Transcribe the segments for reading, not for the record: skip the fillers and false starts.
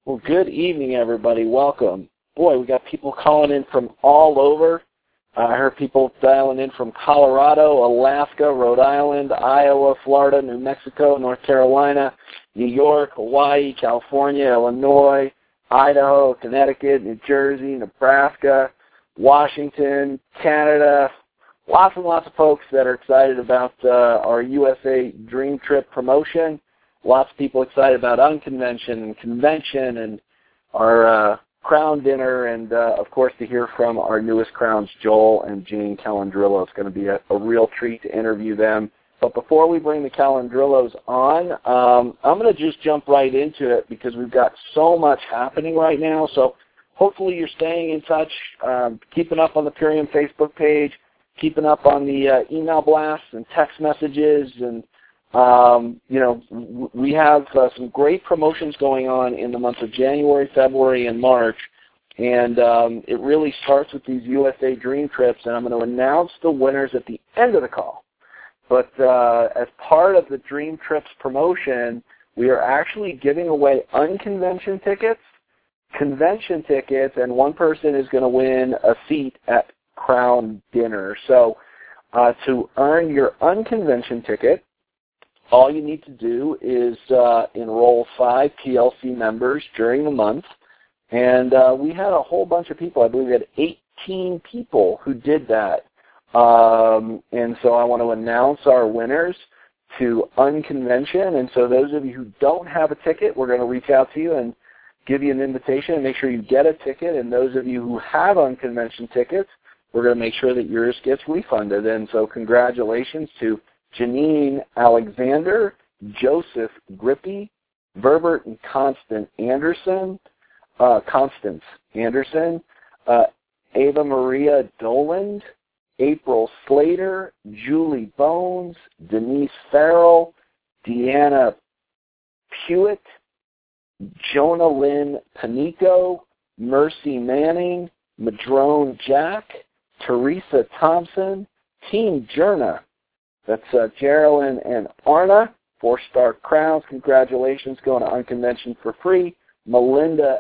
Well, good evening, everybody. Welcome. Boy, we got people calling in from all over. I heard people dialing in from Colorado, Alaska, Rhode Island, Iowa, Florida, New Mexico, North Carolina, New York, Hawaii, California, Illinois, Idaho, Connecticut, New Jersey, Nebraska, Washington, Canada. Lots and lots of folks that are excited about our USA Dream Trip promotion. Lots of people excited about Unconvention and Convention and our Crown Dinner, and, of course, to hear from our newest Crowns, Joel and Jane Calandrillo. It's going to be a real treat to interview them. But before we bring the Calandrillos on, I'm going to just jump right into it because we've got so much happening right now. So hopefully you're staying in touch, keeping up on the Purium Facebook page, keeping up on the email blasts and text messages, and we have some great promotions going on in the months of January, February, and March, and it really starts with these USA Dream Trips, and I'm going to announce the winners at the end of the call. But as part of the Dream Trips promotion, we are actually giving away Unconvention tickets, Convention tickets, and one person is going to win a seat at Crown Dinner. So to earn your Unconvention ticket, all you need to do is enroll 5 PLC members during the month. And we had a whole bunch of people. I believe we had 18 people who did that. And so I want to announce our winners to Unconvention. And so those of you who don't have a ticket, we're going to reach out to you and give you an invitation and make sure you get a ticket. And those of you who have Unconvention tickets, we're going to make sure that yours gets refunded. And so congratulations to Janine Alexander, Joseph Grippy, Verbert and Constance Anderson, Ava Maria Doland, April Slater, Julie Bones, Denise Farrell, Deanna Pewitt, Jonah Lynn Panico, Mercy Manning, Madrone Jack, Teresa Thompson, Team Jerna. That's Geraldine and Arna, 4-star crowns. Congratulations, going to Unconvention for free. Melinda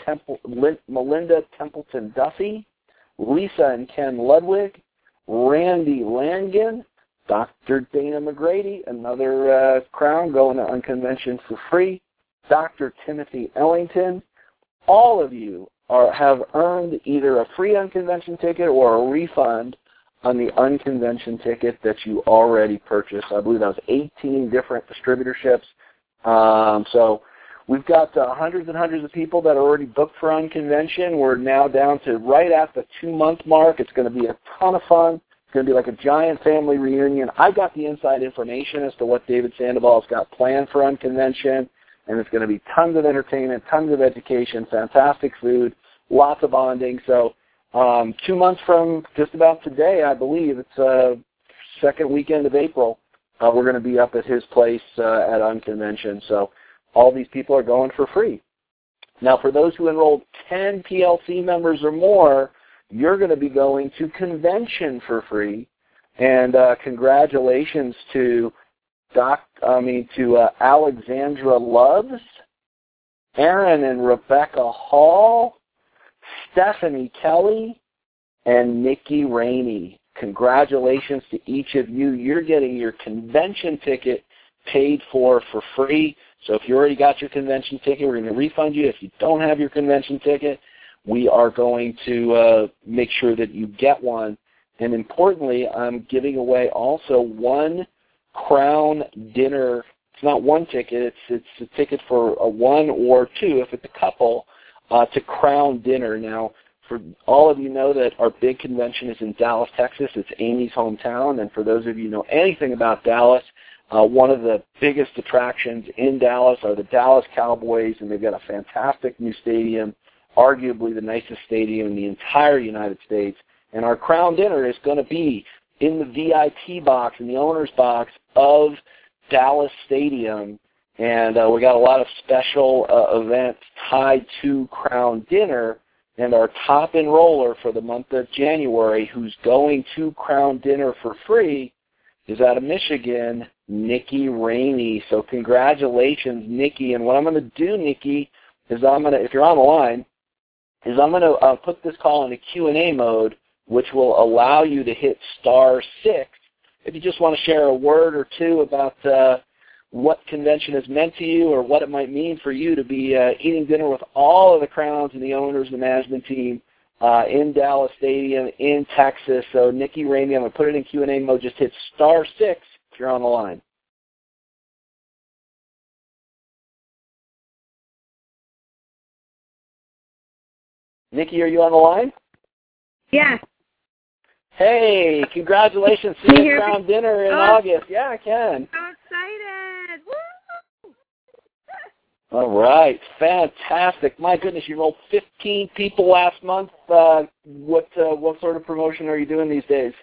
Templeton Duffy, Lisa and Ken Ludwig, Randy Langan, Dr. Dana McGrady, another crown going to Unconvention for free. Dr. Timothy Ellington. All of you have earned either a free Unconvention ticket or a refund on the Unconvention ticket that you already purchased. I believe that was 18 different distributorships. So we've got hundreds and hundreds of people that are already booked for Unconvention. We're now down to right at the 2-month mark. It's going to be a ton of fun. It's going to be like a giant family reunion. I got the inside information as to what David Sandoval's got planned for Unconvention, and it's going to be tons of entertainment, tons of education, fantastic food, lots of bonding. So 2 months from just about today, I believe, it's second weekend of April, we're going to be up at his place at Unconvention. So all these people are going for free. Now, for those who enrolled 10 PLC members or more, you're going to be going to Convention for free. And congratulations to Alexandra Loves, Aaron and Rebecca Hall, Stephanie Kelly, and Nikki Rainey. Congratulations to each of you. You're getting your Convention ticket paid for free. So if you already got your Convention ticket, we're going to refund you. If you don't have your Convention ticket, we are going to make sure that you get one. And importantly, I'm giving away also one Crown Dinner. It's not one ticket. It's a ticket for a 1 or 2, if it's a couple, to Crown Dinner. Now, for all of you know that our big convention is in Dallas, Texas. It's Amy's hometown. And for those of you who know anything about Dallas, one of the biggest attractions in Dallas are the Dallas Cowboys, and they've got a fantastic new stadium, arguably the nicest stadium in the entire United States. And our Crown Dinner is going to be in the VIP box, in the owner's box of Dallas Stadium. And we got a lot of special events tied to Crown Dinner. And our top enroller for the month of January, who's going to Crown Dinner for free, is out of Michigan, Nikki Rainey. So congratulations, Nikki. And what I'm going to do, Nikki, is if you're on the line, is I'm going to put this call into Q&A mode, which will allow you to hit *6 if you just want to share a word or two about what convention has meant to you or what it might mean for you to be eating dinner with all of the Crowns and the owners and the management team in Dallas Stadium in Texas. So Nikki Rainey, I'm going to put it in Q&A mode. Just hit *6 if you're on the line. Nikki, are you on the line? Yes. Hey, congratulations. See you at Crown Dinner in August. Yeah, I can. So excited. Woo! All right. Fantastic. My goodness, you rolled 15 people last month. What sort of promotion are you doing these days?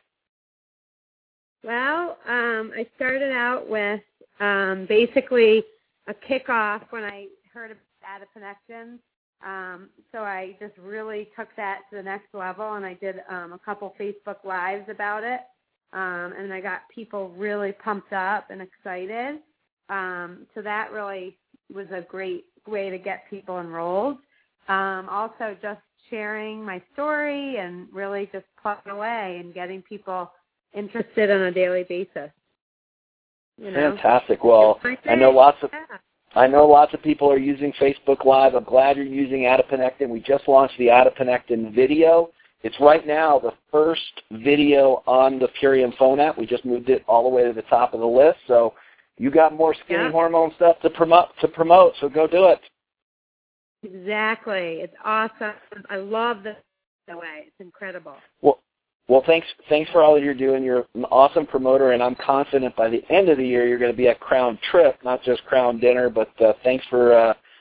Well, I started out with basically a kickoff when I heard about Addiconnections. So I just really took that to the next level, and I did a couple Facebook Lives about it, and I got people really pumped up and excited. So that really was a great way to get people enrolled. Also just sharing my story and really just plugging away and getting people interested on a daily basis. You know? Fantastic. Well, I know lots of people are using Facebook Live. I'm glad you're using Adiponectin. We just launched the Adiponectin video. It's right now the first video on the Purium phone app. We just moved it all the way to the top of the list. So you got more skinny hormone stuff to promote. So go do it. Exactly. It's awesome. I love this way. It's incredible. Well, thanks for all that you're doing. You're an awesome promoter, and I'm confident by the end of the year you're going to be at Crown Trip, not just Crown Dinner. But thanks for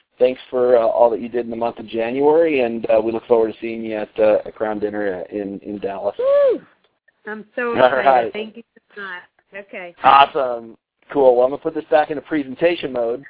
all that you did in the month of January, and we look forward to seeing you at Crown Dinner in Dallas. Woo! I'm so excited. All right. Thank you so much. Okay. Awesome. Cool. Well, I'm going to put this back into presentation mode.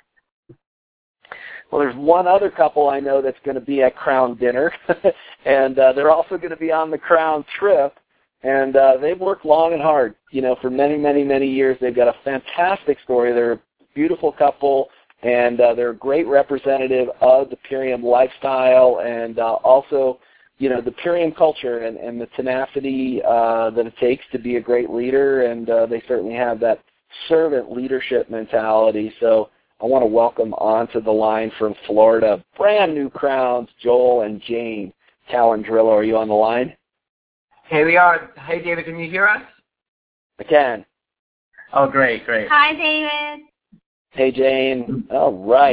Well, there's one other couple I know that's going to be at Crown Dinner, and they're also going to be on the Crown Trip. And they've worked long and hard, for many, many, many years. They've got a fantastic story. They're a beautiful couple, and they're a great representative of the Purium lifestyle and also, the Purium culture and the tenacity that it takes to be a great leader. And they certainly have that servant leadership mentality. So I want to welcome onto the line from Florida, brand new Crowns, Joel and Jane Calandrillo. Are you on the line? Hey, we are. Hey, David, can you hear us? I can. Oh, great. Hi, David. Hey, Jane. All right.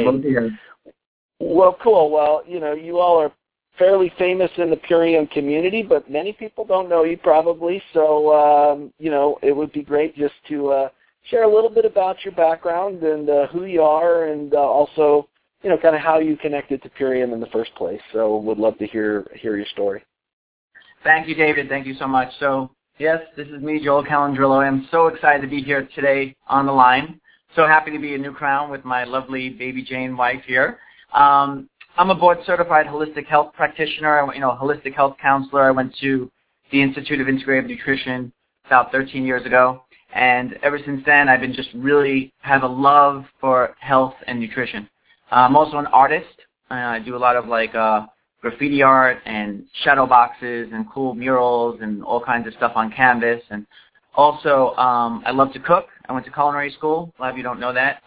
Well, cool. Well, you all are fairly famous in the Purium community, but many people don't know you probably. So, it would be great just to share a little bit about your background and who you are and also, kind of how you connected to Purium in the first place. So would love to hear your story. Thank you, David. Thank you so much. So, yes, this is me, Joel Calandrillo. I'm so excited to be here today on the line. So happy to be a new Crown with my lovely baby Jane wife here. I'm a board-certified holistic health practitioner, holistic health counselor. I went to the Institute of Integrative Nutrition about 13 years ago. And ever since then, I've been just really have a love for health and nutrition. I'm also an artist. I do a lot of graffiti art and shadow boxes and cool murals and all kinds of stuff on canvas. And also, I love to cook. I went to culinary school. A lot of you don't know that.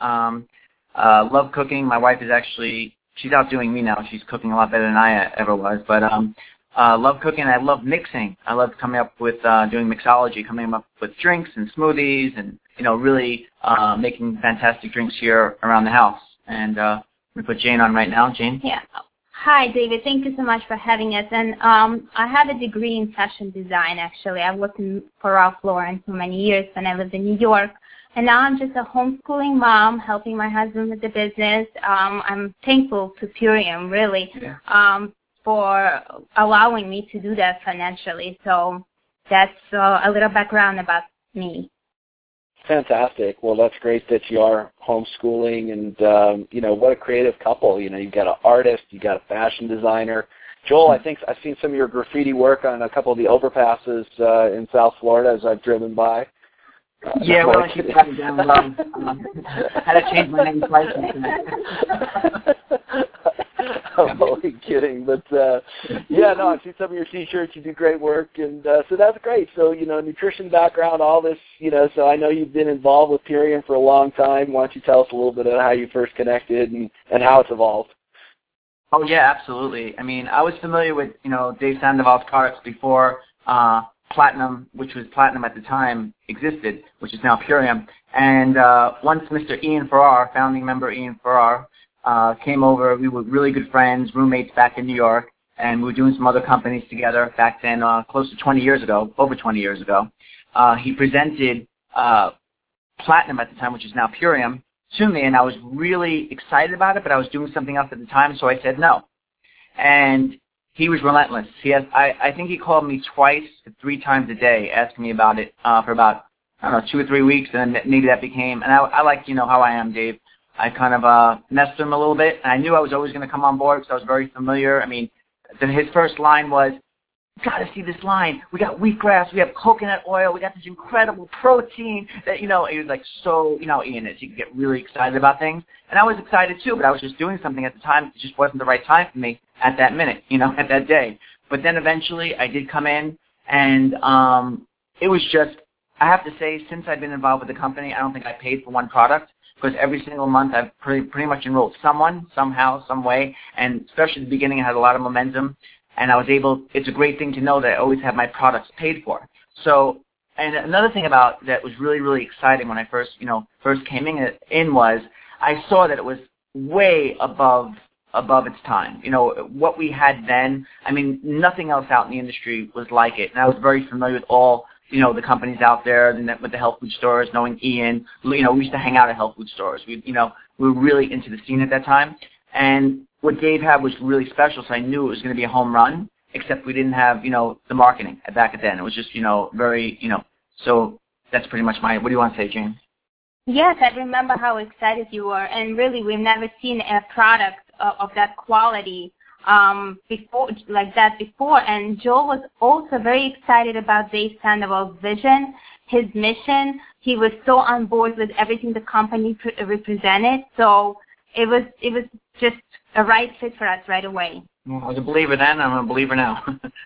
Love cooking. My wife is she's outdoing me now. She's cooking a lot better than I ever was. But love cooking. I love mixing. I love coming up with doing mixology, coming up with drinks and smoothies and, really making fantastic drinks here around the house. And we put Jane on right now. Jane? Yeah. Hi, David. Thank you so much for having us. And I have a degree in fashion design, actually. I worked for Ralph Lauren for many years when I lived in New York. And now I'm just a homeschooling mom, helping my husband with the business. I'm thankful to Purium, really, for allowing me to do that financially. So that's a little background about me. Fantastic. Well, that's great that you are homeschooling and, what a creative couple. You've got an artist, you've got a fashion designer. Joel, I think I've seen some of your graffiti work on a couple of the overpasses in South Florida as I've driven by. Yeah, well, I should have it down low. I had to change my name twice. I'm only kidding. But, yeah, no, I've seen some of your T-shirts. You do great work. And so that's great. So, nutrition background, all this, so I know you've been involved with Purium for a long time. Why don't you tell us a little bit of how you first connected and how it's evolved? Oh, yeah, absolutely. I mean, I was familiar with, Dave Sandoval's products before Platinum, which was Platinum at the time, existed, which is now Purium. And once Mr. Ian Farrar, founding member Ian Farrar, came over, we were really good friends, roommates back in New York, and we were doing some other companies together back then, close to 20 years ago, over 20 years ago. He presented Platinum at the time, which is now Purium, to me, and I was really excited about it, but I was doing something else at the time, so I said no. And he was relentless. I think he called me twice to 3 times a day asking me about it for about, 2 or 3 weeks, and then maybe that became, and I like, how I am, Dave. I kind of messed with him a little bit, and I knew I was always going to come on board because I was very familiar. I mean, his first line was, got to see this line. We got wheatgrass, we have coconut oil, we got this incredible protein that, he was like, so, Ian is, you can get really excited about things. And I was excited too, but I was just doing something at the time. It just wasn't the right time for me at that minute, at that day. But then eventually I did come in, and it was just, I have to say, since I've been involved with the company, I don't think I paid for one product, because every single month I've pretty much enrolled someone, somehow, some way, and especially at the beginning I had a lot of momentum. And I was able, it's a great thing to know that I always have my products paid for. So, and another thing about that was really, really exciting when I first came in was I saw that it was way above its time. What we had then, I mean, nothing else out in the industry was like it. And I was very familiar with all, the companies out there, with the health food stores, knowing Ian. We used to hang out at health food stores. We were really into the scene at that time. And what Dave had was really special, so I knew it was going to be a home run, except we didn't have, the marketing back then. It was just, very, so that's pretty much what do you want to say, Jane? Yes, I remember how excited you were, and really we've never seen a product of that quality before, and Joel was also very excited about Dave Sandoval's vision, his mission. He was so on board with everything the company represented, so it was just a right fit for us right away. Well, I was a believer then, I'm a believer now.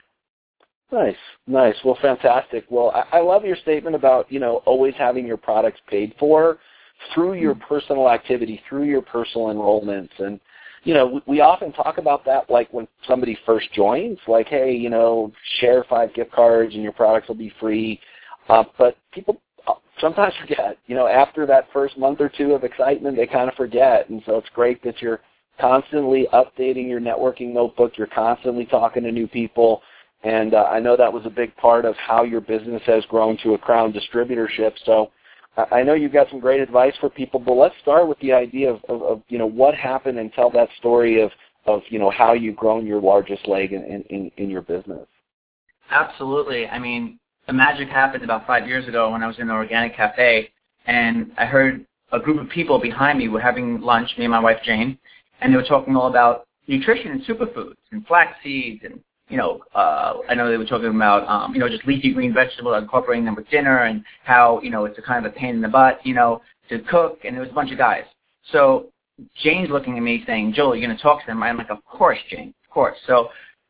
Nice. Well, fantastic. Well, I love your statement about, always having your products paid for through your personal activity, through your personal enrollments. And, we often talk about that like when somebody first joins, like, hey, share 5 gift cards and your products will be free. But people sometimes forget, after that first month or 2 of excitement, they kind of forget. And so it's great that you're constantly updating your networking notebook. You're constantly talking to new people. And I know that was a big part of how your business has grown to a Crown distributorship. So I know you've got some great advice for people, but let's start with the idea of what happened and tell that story of how you've grown your largest leg in your business. Absolutely. I mean, the magic happened about 5 years ago when I was in an organic cafe, and I heard a group of people behind me were having lunch, me and my wife Jane, and they were talking all about nutrition and superfoods and flax seeds and, I know they were talking about, just leafy green vegetables, incorporating them with dinner and how, it's a kind of a pain in the butt, to cook, and there was a bunch of guys. So Jane's looking at me saying, Joel, you're going to talk to them? I'm like, of course, Jane, of course. So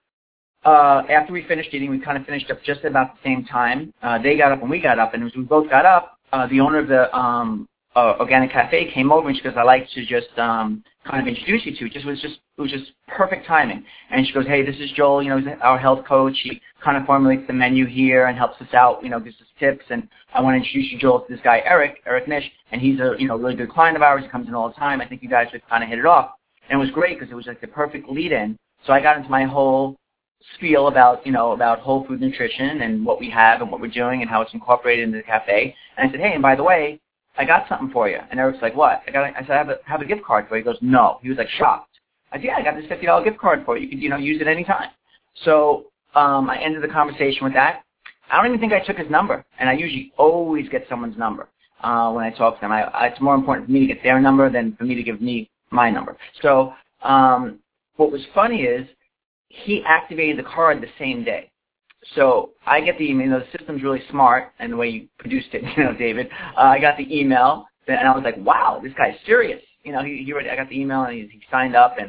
after we finished eating, we kind of finished up just about the same time. They got up and we got up, and as we both got up, the owner of the organic cafe came over, and she goes, I'd like to just kind of introduce you to. It was just perfect timing. And she goes, hey, this is Joel, he's our health coach. He kind of formulates the menu here and helps us out, gives us tips. And I want to introduce you, Joel, to this guy, Eric Nish, and he's a really good client of ours. He comes in all the time. I think you guys would kind of hit it off. And it was great because it was like the perfect lead-in. So I got into my whole spiel about whole food nutrition and what we have and what we're doing and how it's incorporated into the cafe. And I said, hey, and by the way, I got something for you. And Eric's like, what? I said, I have a gift card for you. He goes, no. He was like shocked. I said, yeah, I got this $50 gift card for you. You could, use it any time. So I ended the conversation with that. I don't even think I took his number. And I usually always get someone's number when I talk to them. It's more important for me to get their number than for me to give me my number. So what was funny is he activated the card the same day. So I get the email. The system's really smart, and the way you produced it, David. I got the email, and I was like, "Wow, this guy's serious." I got the email, and he signed up, and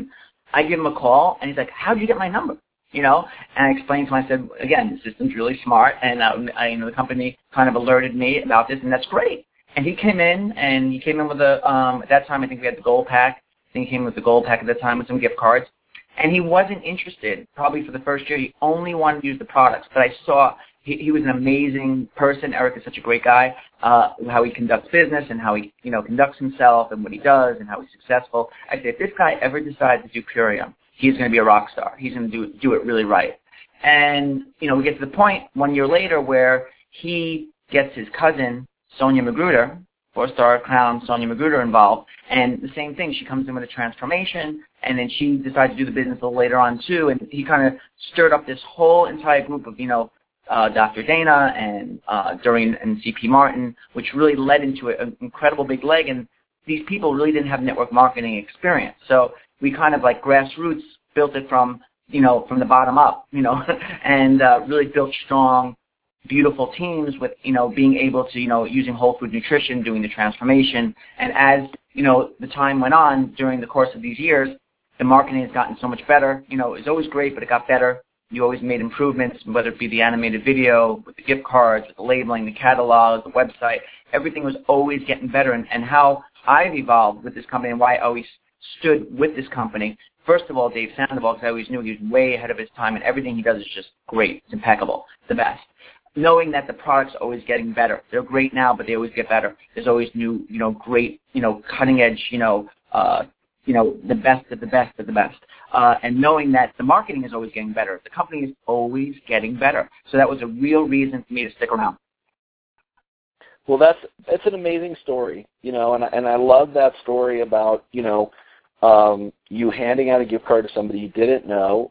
I give him a call, and he's like, "How did you get my number?" And I explained to him, I said, again, the system's really smart, and the company kind of alerted me about this, and that's great. And he came in with at that time, I think we had the gold pack. I think he came with the gold pack at that time with some gift cards. And he wasn't interested, probably for the first year. He only wanted to use the products. But I saw he was an amazing person. Eric is such a great guy, how he conducts business and how he, conducts himself and what he does and how he's successful. I said, if this guy ever decides to do Purium, he's going to be a rock star. He's going to do it really right. And, we get to the point 1 year later where he gets his cousin, Sonia Magruder, 4-star crown Sonia Magruder involved, and the same thing. She comes in with a transformation, and then she decides to do the business a little later on too, and he kind of stirred up this whole entire group of, Dr. Dana and Doreen and C.P. Martin, which really led into an incredible big leg, and these people really didn't have network marketing experience. So we kind of like grassroots built it from the bottom up, and really built strong, beautiful teams with, being able to, using whole food nutrition, doing the transformation. And as, the time went on during the course of these years, the marketing has gotten so much better. It was always great, but it got better. You always made improvements, whether it be the animated video, with the gift cards, with the labeling, the catalog, the website. Everything was always getting better. And how I've evolved with this company and why I always stood with this company. First of all, Dave Sandoval, because I always knew he was way ahead of his time, and everything he does is just great. It's impeccable. It's the best. Knowing that the product's always getting better. They're great now, but they always get better. There's always new, great, cutting edge, the best of the best of the best. And knowing that the marketing is always getting better. The company is always getting better. So that was a real reason for me to stick around. Well, that's an amazing story, and I love that story about, you handing out a gift card to somebody you didn't know.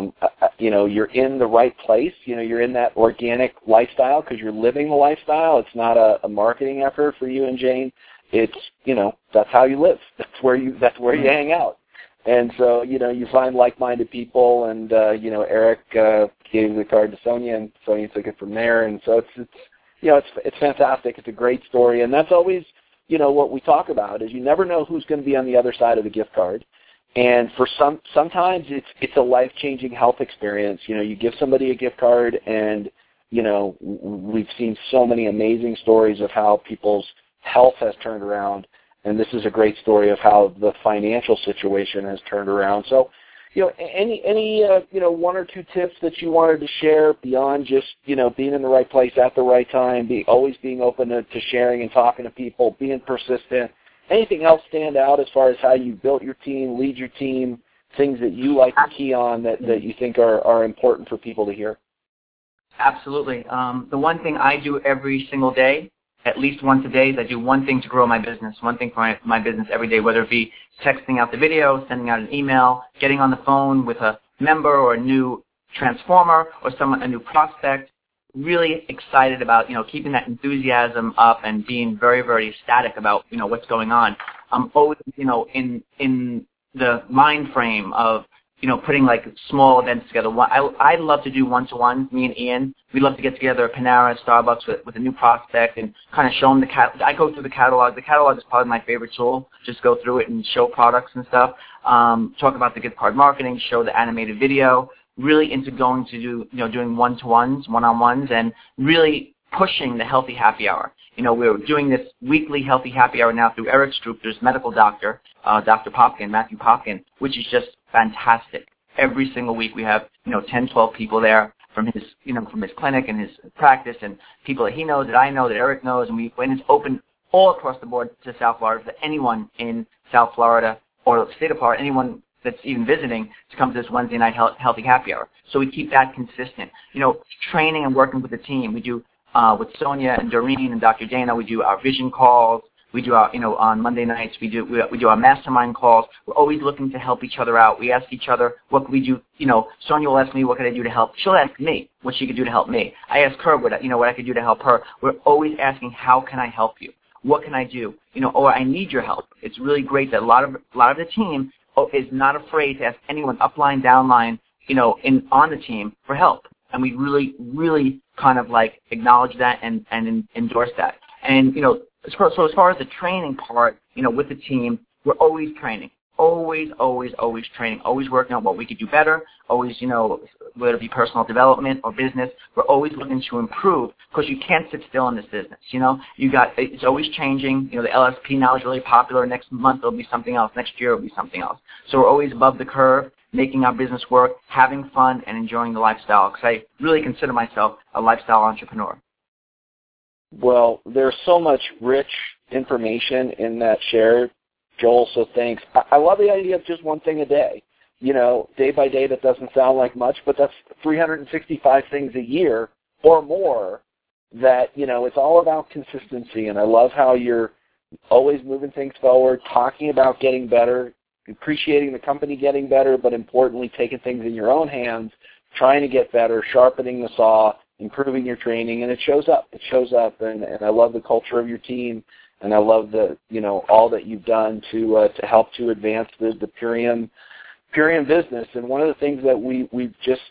You're in the right place. You're in that organic lifestyle because you're living the lifestyle. It's not a marketing effort for you and Jane. It's, that's how you live. That's where you hang out. And so, you find like-minded people, and, Eric gave the card to Sonia, and Sonia took it from there. And so it's fantastic. It's a great story. And that's always, what we talk about is you never know who's going to be on the other side of the gift card. And for sometimes it's a life-changing health experience. You give somebody a gift card, and, we've seen so many amazing stories of how people's health has turned around. And this is a great story of how the financial situation has turned around. So, any one or two tips that you wanted to share beyond just, being in the right place at the right time, always being open to sharing and talking to people, being persistent. Anything else stand out as far as how you built your team, lead your team, things that you like to key on that you think are important for people to hear? Absolutely. The one thing I do every single day, at least once a day, is I do one thing to grow my business, one thing for my business every day, whether it be texting out the video, sending out an email, getting on the phone with a member or a new transformer or a new prospect. Really excited about, keeping that enthusiasm up and being very, very ecstatic about, what's going on. I'm always, in the mind frame of, putting like small events together. I love to do one-to-ones, me and Ian. We love to get together at Panera, Starbucks with a new prospect and kind of show them I go through the catalog. The catalog is probably my favorite tool. Just go through it and show products and stuff. Talk about the gift card marketing, show the animated video. Really into going to do, doing one-to-ones, one-on-ones, and really pushing the Healthy Happy Hour. We're doing this weekly Healthy Happy Hour now through Eric Stroopter's medical doctor, Dr. Popkin, Matthew Popkin, which is just fantastic. Every single week we have, 10, 12 people there from his, from his clinic and his practice, and people that he knows, that I know, that Eric knows, and it's open all across the board to South Florida for anyone in South Florida or the state of Florida, anyone that's even visiting to come to this Wednesday night Healthy Happy Hour. So we keep that consistent. Training and working with the team. We do with Sonia and Doreen and Dr. Dana, we do our vision calls. We do our, on Monday nights, we do our mastermind calls. We're always looking to help each other out. We ask each other, what can we do? Sonia will ask me, what can I do to help? She'll ask me what she could do to help me. I ask her what I could do to help her. We're always asking, how can I help you? What can I do? Or I need your help. It's really great that a lot of the team is not afraid to ask anyone upline, downline, on the team for help. And we really, really kind of like acknowledge that and endorse that. And, as far as the training part, with the team, we're always training. always training, always working on what we could do better, always, whether it be personal development or business, we're always looking to improve because you can't sit still in this business. It's always changing. The LSP now is really popular. Next month it'll be something else. Next year it'll be something else. So we're always above the curve, making our business work, having fun, and enjoying the lifestyle because I really consider myself a lifestyle entrepreneur. Well, there's so much rich information in that share, Joel, so thanks. I love the idea of just one thing a day. Day by day, that doesn't sound like much, but that's 365 things a year or more that, it's all about consistency. And I love how you're always moving things forward, talking about getting better, appreciating the company getting better, but importantly, taking things in your own hands, trying to get better, sharpening the saw, improving your training, and it shows up. It shows up, and I love the culture of your team, and I love the all that you've done to help to advance the Purium business. And one of the things that we've just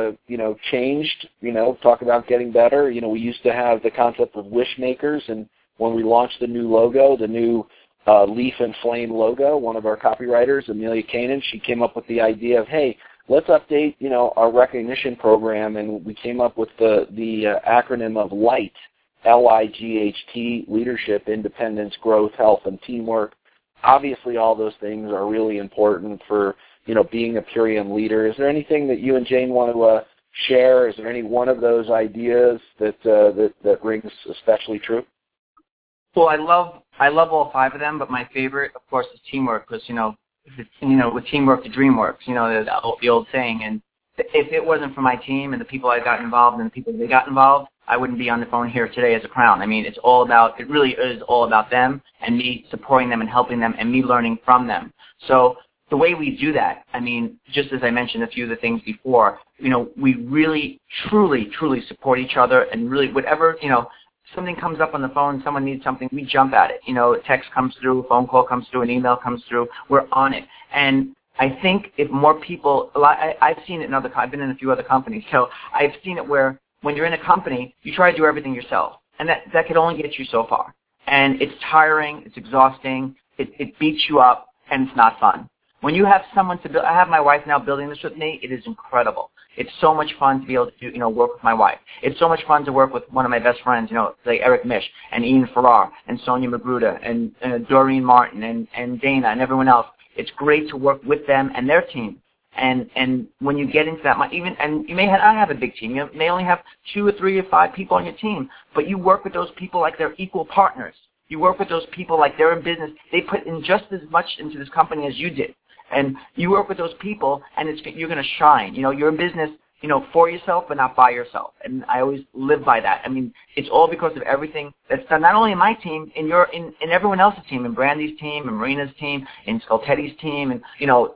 changed, talk about getting better. We used to have the concept of wish makers, and when we launched the new logo, the new Leaf and Flame logo, one of our copywriters, Amelia Kanan, she came up with the idea of, hey, let's update, our recognition program, and we came up with the acronym of LIGHT, L-I-G-H-T, leadership, independence, growth, health, and teamwork. Obviously, all those things are really important for, being a Purium leader. Is there anything that you and Jane want to share? Is there any one of those ideas that rings especially true? Well, I love all 5 of them, but my favorite, of course, is teamwork because, with teamwork, the dream works, the old saying. And if it wasn't for my team and the people I got involved and the people they got involved, I wouldn't be on the phone here today as a Crown. I mean, it really is all about them and me supporting them and helping them and me learning from them. So the way we do that, I mean, just as I mentioned a few of the things before, we really, truly support each other and really whatever, something comes up on the phone, someone needs something, we jump at it. A text comes through, a phone call comes through, an email comes through, we're on it. And I think if more people, I've seen it I've been in a few other companies, so I've seen it where when you're in a company, you try to do everything yourself. And that could only get you so far. And it's tiring, it's exhausting, it beats you up, and it's not fun. When you have someone to build, I have my wife now building this with me, it is incredible. It's so much fun to be able to, work with my wife. It's so much fun to work with one of my best friends, like Eric Mish and Ian Farrar and Sonia Magruder and Doreen Martin and Dana and everyone else. It's great to work with them and their team. And when you get into that, and you may not have a big team. You may only have 2 or 3 or 5 people on your team, but you work with those people like they're equal partners. You work with those people like they're in business. They put in just as much into this company as you did. And you work with those people, and you're going to shine. You're in business, for yourself, but not by yourself. And I always live by that. I mean, it's all because of everything that's done, not only in my team, in everyone else's team, in Brandy's team, in Marina's team, in Skoltetti's team, and,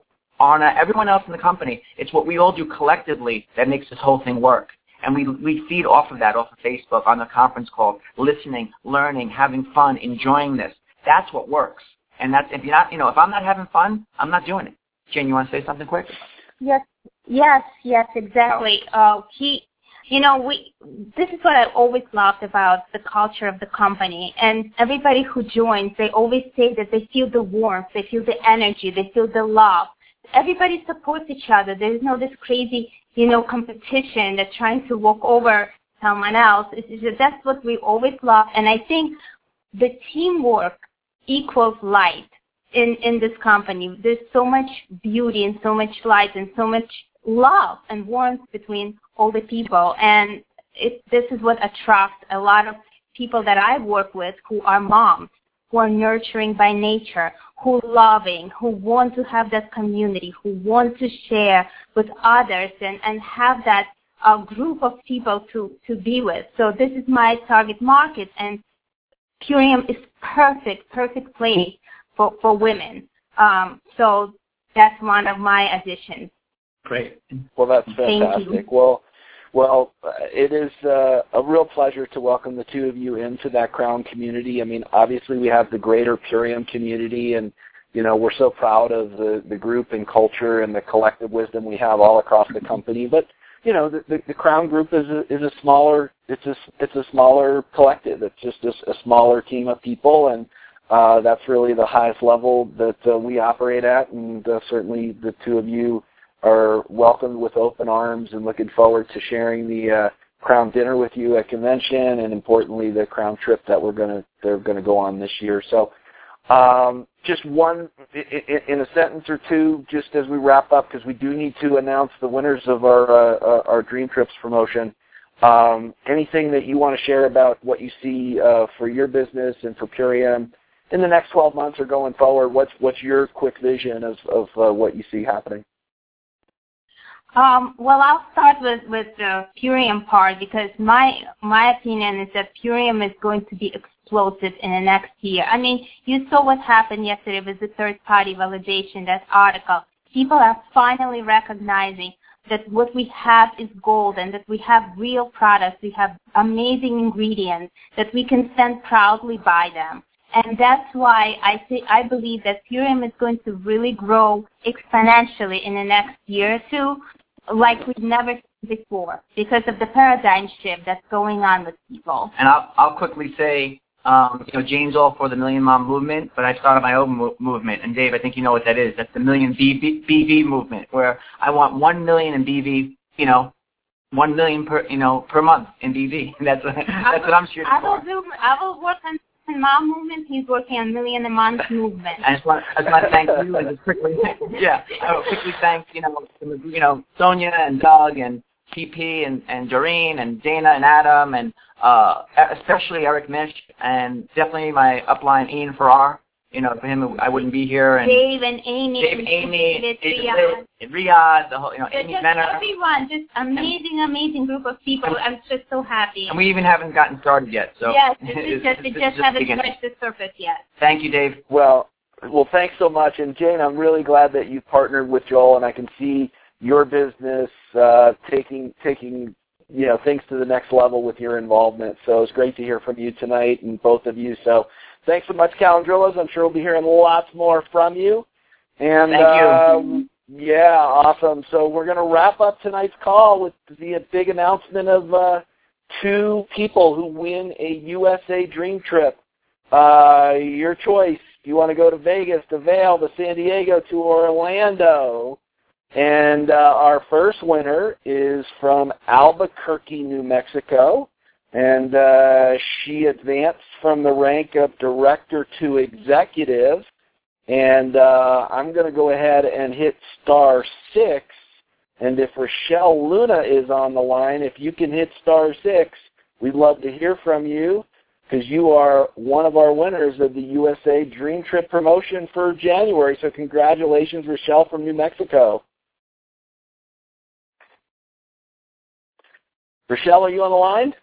Arna, everyone else in the company. It's what we all do collectively that makes this whole thing work. And we feed off of that, off of Facebook, on the conference call, listening, learning, having fun, enjoying this. That's what works. And that's, if you're not, if I'm not having fun, I'm not doing it. Jane, you want to say something quick? Yes, exactly. This is what I always loved about the culture of the company. And everybody who joins, they always say that they feel the warmth, they feel the energy, they feel the love. Everybody supports each other. There is no this crazy, competition that's trying to walk over someone else. That's what we always love. And I think the teamwork equals light in this company. There's so much beauty and so much light and so much love and warmth between all the people. And this is what attracts a lot of people that I work with who are moms, who are nurturing by nature, who are loving, who want to have that community, who want to share with others and have that group of people to be with. So this is my target market, and Purium is perfect place for women. So that's one of my additions. Great. Well, that's fantastic. Well, it is a real pleasure to welcome the two of you into that Crown community. I mean, obviously we have the greater Purium community, and we're so proud of the group and culture and the collective wisdom we have all across the company. But the Crown group is a smaller. It's a smaller collective. It's just a smaller team of people, and That's really the highest level that we operate at, and certainly the two of you are welcomed with open arms and looking forward to sharing the Crown dinner with you at convention, and importantly the Crown trip that they're gonna go on this year. So just one in a sentence or two, just as we wrap up, because we do need to announce the winners of our Dream Trips promotion. Anything that you want to share about what you see for your business and for Purium in the next 12 months or going forward? What's your quick vision of what you see happening? Well, I'll start with the Purium part, because my opinion is that Purium is going to be explosive in the next year. I mean, you saw what happened yesterday with the third-party validation, that article. People are finally recognizing that what we have is gold, and that we have real products, we have amazing ingredients, that we can stand proudly by them. And that's why I believe that Purium is going to really grow exponentially in the next year or two, like we've never seen before, because of the paradigm shift that's going on with people. And I'll quickly say, Jane's all for the Million Mom movement, but I started my own movement. And Dave, I think you know what that is. That's the Million BV movement, where I want 1 million in BV, 1 million per month in BV. That's what I'm shooting for. I will work on Mom movement. He's working on Million a Month movement. I just want to thank you, and just quickly, I will quickly thank Sonia and Doug and TP and Doreen and Dana and Adam and especially Eric Mish, and definitely my upline Ian Farrar. For him I wouldn't be here. And Dave and Amy, Riyadh, the whole, Amy Venner. Everyone, just amazing group of people. I'm just so happy. And we even haven't gotten started yet. So yes, it just haven't scratched the surface yet. Thank you, Dave. Well, thanks so much. And Jane, I'm really glad that you partnered with Joel, and I can see your business taking things to the next level with your involvement. So it's great to hear from you tonight, and both of you. So thanks so much, Calandrillos. I'm sure we'll be hearing lots more from you. And thank you. Yeah, awesome. So we're going to wrap up tonight's call with the big announcement of 2 people who win a USA Dream Trip. Your choice. Do you want to go to Vegas, to Vail, to San Diego, to Orlando? And our first winner is from Albuquerque, New Mexico, and she advanced from the rank of director to executive. And I'm going to go ahead and hit *6, and if Rochelle Luna is on the line, if you can hit *6, we'd love to hear from you, because you are one of our winners of the USA Dream Trip promotion for January. So congratulations, Rochelle from New Mexico. Rochelle, are you on the line?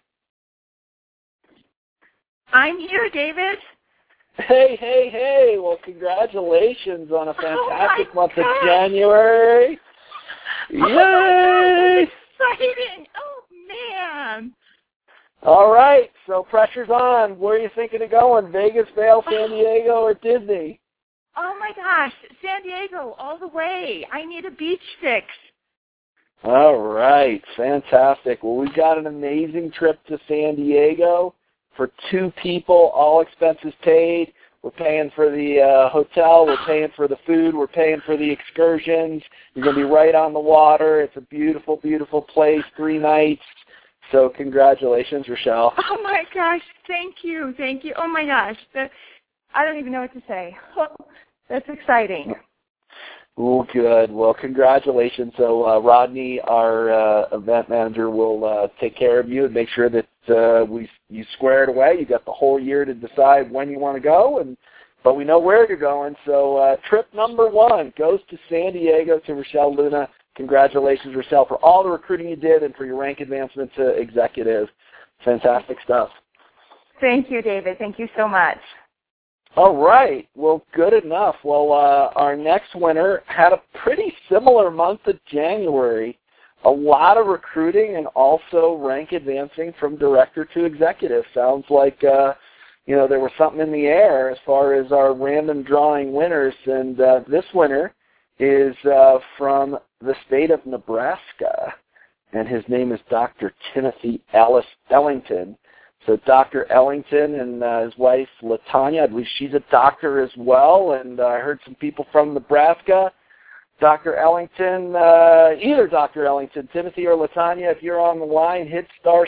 I'm here, David. Hey. Well, congratulations on a fantastic month of January. Yay! Oh, that's exciting. Oh, man. All right, so pressure's on. Where are you thinking of going? Vegas, Vail, San Diego, or Disney? Oh, my gosh. San Diego all the way. I need a beach fix. All right, fantastic. Well, we've got an amazing trip to San Diego for 2 people, all expenses paid. We're paying for the hotel, we're paying for the food, we're paying for the excursions. You're going to be right on the water. It's a beautiful, beautiful place, 3 nights. So congratulations, Rochelle. Oh, my gosh. Thank you. Oh, my gosh. I don't even know what to say. That's exciting. Oh, good. Well, congratulations. So Rodney, our event manager, will take care of you and make sure that you square it away. You got the whole year to decide when you want to go, but we know where you're going. So trip number 1 goes to San Diego to Rochelle Luna. Congratulations, Rochelle, for all the recruiting you did and for your rank advancement to executive. Fantastic stuff. Thank you, David. Thank you so much. All right. Well, good enough. Well, our next winner had a pretty similar month of January. A lot of recruiting and also rank advancing from director to executive. Sounds like, there was something in the air as far as our random drawing winners. And this winner is from the state of Nebraska, and his name is Dr. Timothy Ellis Ellington. So Dr. Ellington and his wife, LaTanya, I believe she's a doctor as well, and I heard some people from Nebraska. Dr. Ellington, either Dr. Ellington, Timothy or LaTanya, if you're on the line, hit *6.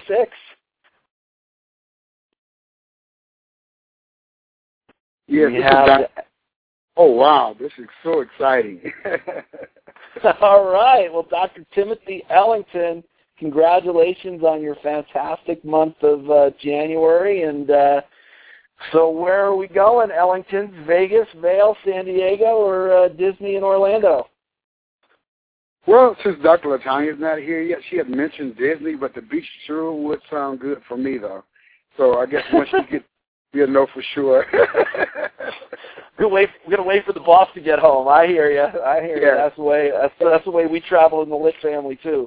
Yes, oh, wow, this is so exciting. All right. Well, Dr. Timothy Ellington, congratulations on your fantastic month of January. And so where are we going? Ellington, Vegas, Vail, San Diego, or Disney and Orlando? Well, since Dr. LaTanya's not here yet, she had mentioned Disney, but the beach sure would sound good for me, though. So I guess once you get, you'll know for sure. We're gonna wait for the boss to get home. I hear you. You. That's the way. That's the way we travel in the Litt family too.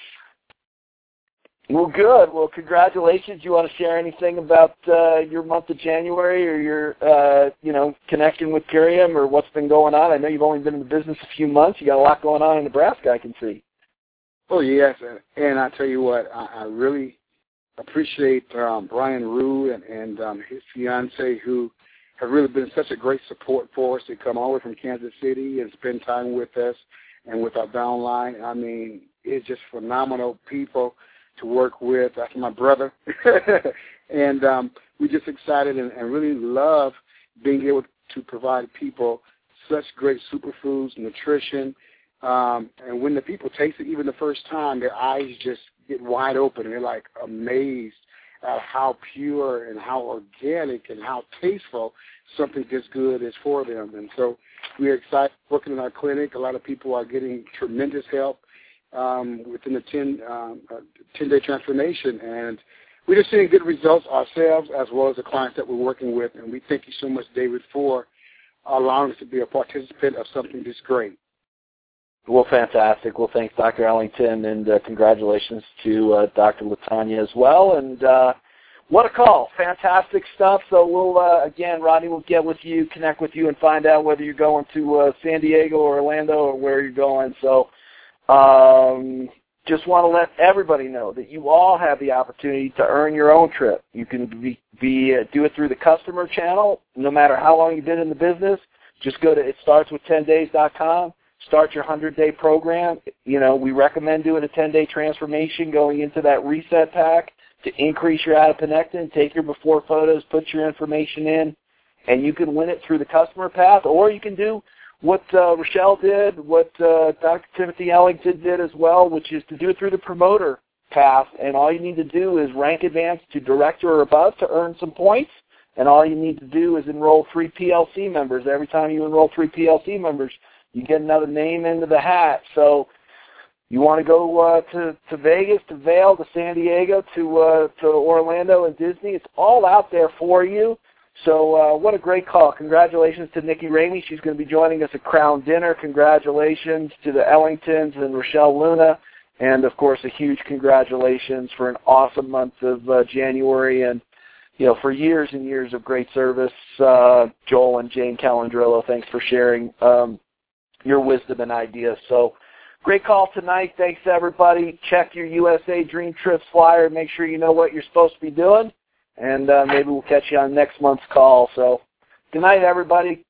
Well, good. Well, congratulations. You want to share anything about your month of January, or your connection with Curium, or what's been going on? I know you've only been in the business a few months. You got a lot going on in Nebraska, I can see. Oh yes, and I tell you what, I really appreciate Brian Rue and his fiance, who have really been such a great support for us. They come all the way from Kansas City and spend time with us and with our downline. I mean, it's just phenomenal people to work with. That's my brother. And we're just excited and really love being able to provide people such great superfoods, nutrition. And when the people taste it, even the first time, their eyes just get wide open. They're like amazed at how pure and how organic and how tasteful something this good is for them. And so we're excited working in our clinic. A lot of people are getting tremendous help within the 10-day transformation. And we're just seeing good results ourselves as well as the clients that we're working with. And we thank you so much, David, for allowing us to be a participant of something this great. Well, fantastic. Well, thanks, Dr. Ellington, and congratulations to Dr. LaTanya as well. And what a call. Fantastic stuff. So we'll, again, Rodney will get with you, connect with you, and find out whether you're going to San Diego or Orlando or where you're going. So just want to let everybody know that you all have the opportunity to earn your own trip. You can do it through the customer channel, no matter how long you've been in the business. Just go to itstartswith10days.com. Start your 100-day program. We recommend doing a 10-day transformation going into that reset pack to increase your adiponectin, take your before photos, put your information in, and you can win it through the customer path, or you can do what Rochelle did, what Dr. Timothy Ellington did as well, which is to do it through the promoter path, and all you need to do is rank advance to director or above to earn some points, and all you need to do is enroll 3 PLC members. Every time you enroll 3 PLC members, you get another name into the hat. So you want to go to Vegas, to Vail, to San Diego, to Orlando and Disney. It's all out there for you. So what a great call. Congratulations to Nikki Ramey. She's going to be joining us at Crown Dinner. Congratulations to the Ellingtons and Rochelle Luna. And, of course, a huge congratulations for an awesome month of January. And, for years and years of great service, Joel and Jane Calandrillo, thanks for sharing your wisdom and ideas. So great call tonight. Thanks, everybody. Check your USA Dream Trips flyer. Make sure you know what you're supposed to be doing. And maybe we'll catch you on next month's call. So good night, everybody.